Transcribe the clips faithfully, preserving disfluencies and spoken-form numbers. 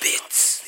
Beats.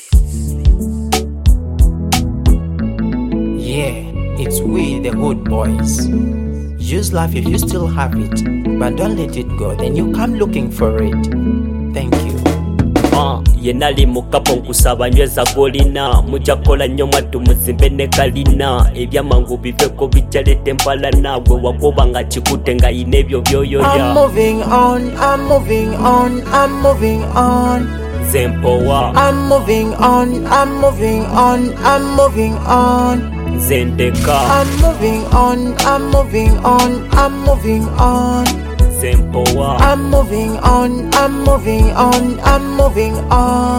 Yeah, it's we the Hood Boys. Use life if you still have it, but don't let it go, then you come looking for it. Thank you. Uh, yenali mukapo nkusaba nyweza golina mujakola nnyo mwattu muzimbe ne kalina ebyamangu biveko bijalete mpalana gwe wagoba nga kikute nga yina ebyo byoyoya. I'm moving on, I'm moving on, I'm moving on. Zempowa I'm moving on, I'm moving on, I'm moving on. Zendeka I'm moving on, I'm moving on, I'm moving on. Zempowa I'm moving on, I'm moving on, I'm moving on.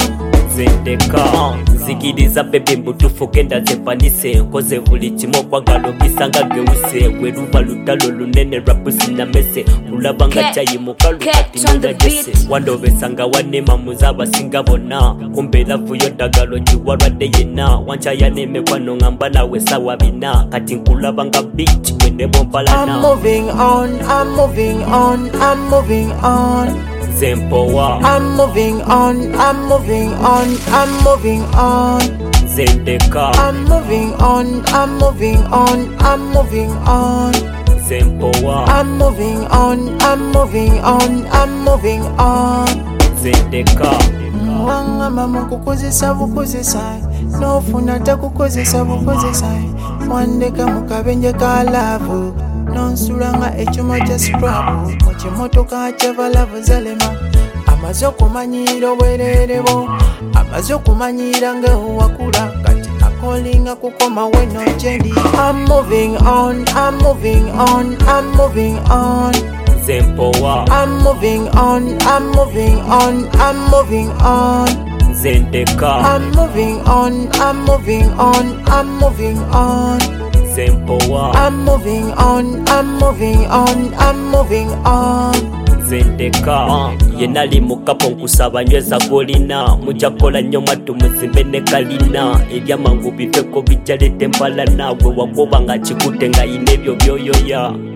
Zendeka zikiriza bebe mbutufu genda zempanise nkoze buli kimu okwagala obisanga gewuse gwe luba lutalo lunene rapu sinamese ulaba nga cyayi mukalu kati nonagese wandobesanga wanema muzabasinga bonna kumbe lavuyo ddagalo giwalwadde yenna wancayanemekwano ngamba nawe sawa bina kati nkulaba nga beach wenebompalana. I'm moving on, I'm moving on, I'm moving on. Zempowa I'm moving on, I'm moving on, I'm moving on. Zendeka I'm moving on, I'm moving on, I'm moving on. Zempowa I'm moving on, I'm moving on, I'm moving on. Zendeka Wangamba mukukozesa bukozesa nofuna takukozesa bukozesa wandeka mukabenje ka love nonsulanga ekyuma kya scrap mu kimotoka ky'abalavu zalema amaze okumanyira obwereere bwo amaze okumanyira ng'owakula kati akolinga kukoma weno gyendi. I'm moving on, I'm moving on, I'm moving on. Zempowa I'm moving on, I'm moving on, I'm moving on. Zendeka I'm moving on, I'm moving on, I'm moving on. Zempowa I'm moving on, I'm moving on, I'm moving on. Zendeka uh, yenali mukapo nkusaba nyweza golina mujakola nnyo mwattu muzimbe ne kalina ebyamangu biveko bijalete mpalana gwe wagoba nga kikute nga yina ebyo byoyoya.